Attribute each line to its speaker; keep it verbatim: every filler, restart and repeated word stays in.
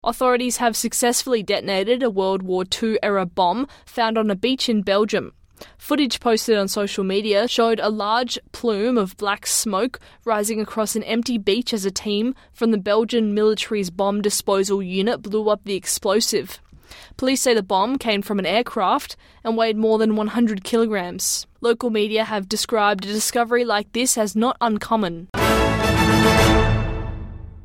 Speaker 1: Authorities have successfully detonated a World War Two-era bomb found on a beach in Belgium. Footage posted on social media showed a large plume of black smoke rising across an empty beach as a team from the Belgian military's bomb disposal unit blew up the explosive. Police say the bomb came from an aircraft and weighed more than one hundred kilograms. Local media have described a discovery like this as not uncommon.